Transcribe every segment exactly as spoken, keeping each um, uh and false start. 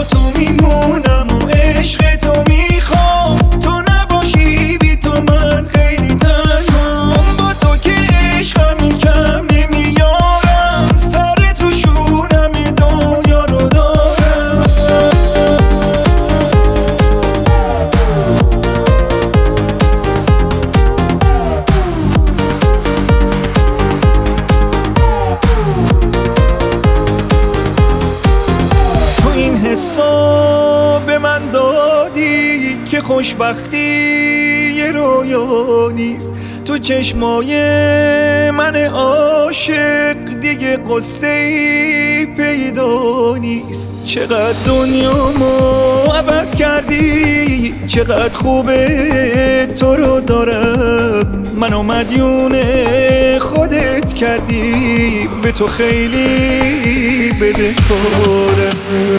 با تو میمونم و عشق تو میخوام، تو نباشی بی تو من خیلی تنهام. با تو که عشقم کم نمیارم، سر تو شونم دنیا رو دارم. تو این حسا به من دادی که خوشبختی یه رویا نیست. تو چشمای من عاشق دیگه قصه ای پیدا نیست. چقدر دنیامو عوض کردی، چقدر خوبه تو رو دارم. منو مدیون خودت کردی، به تو خیلی بدهکارم.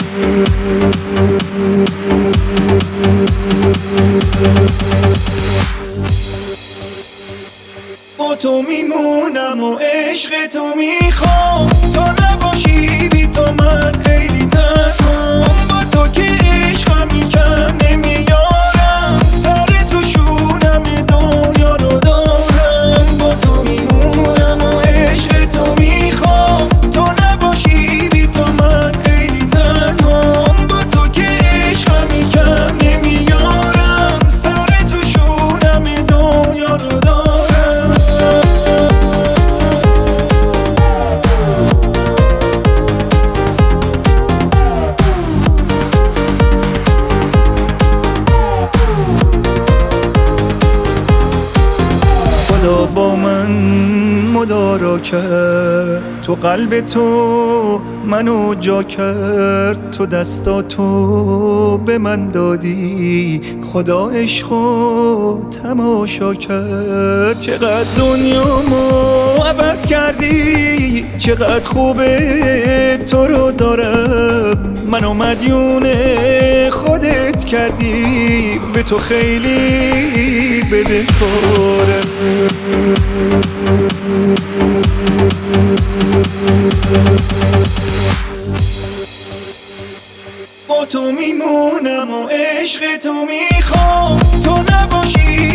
با تو میمونم و عشق تو میخوام، تو نباشی بی تو من خیلی تنهام. با تو که عشقم کم نمیارم، سر تو شونم دنیا رو دارم. با تو میمونم و عشق تو میخوام، تو نباشی بی تو من خیلی تنهام. با تو که عشقم کم نمیارم، سر تو شونم دنیا رو دارم. خدا با من مدارا کرد، تو قلب تو منو جا کرد. تو دستاتو به من دادی، خدا عشقو تماشا کرد. چقدر دنیامو عوض کردی، چقدر خوبه تو رو دارم. منو مدیون خودت کردی، به تو خیلی بدهکارم. با تو میمونم و عشق تو میخوام، تو نباشی